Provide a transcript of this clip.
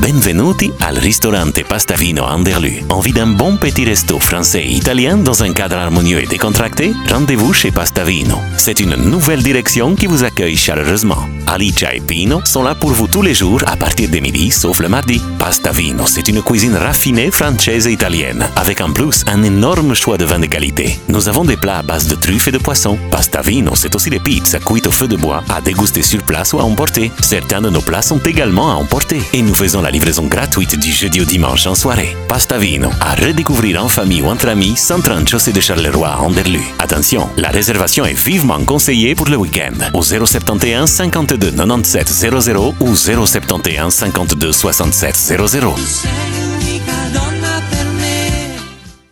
Benvenuti al ristorante Pastavino Anderlu. Envie d'un bon petit resto français et italien dans un cadre harmonieux et décontracté? Rendez-vous chez Pastavino. C'est une nouvelle direction qui vous accueille chaleureusement. Alicia et Pino sont là pour vous tous les jours à partir de midi, sauf le mardi. Pastavino, c'est une cuisine raffinée française et italienne, avec en plus un énorme choix de vins de qualité. Nous avons des plats à base de truffes et de poissons. Pastavino, c'est aussi des pizzas cuites au feu de bois, à déguster sur place ou à emporter. Certains de nos plats sont également à emporter. Et nous faisons la livraison gratuite du jeudi au dimanche en soirée. Pastavino, à redécouvrir en famille ou entre amis, 130 chaussée de Charleroi à Anderlu. Attention, la réservation est vivement conseillée pour le week-end. Au 071 52 97 00 ou 071 52 67 00.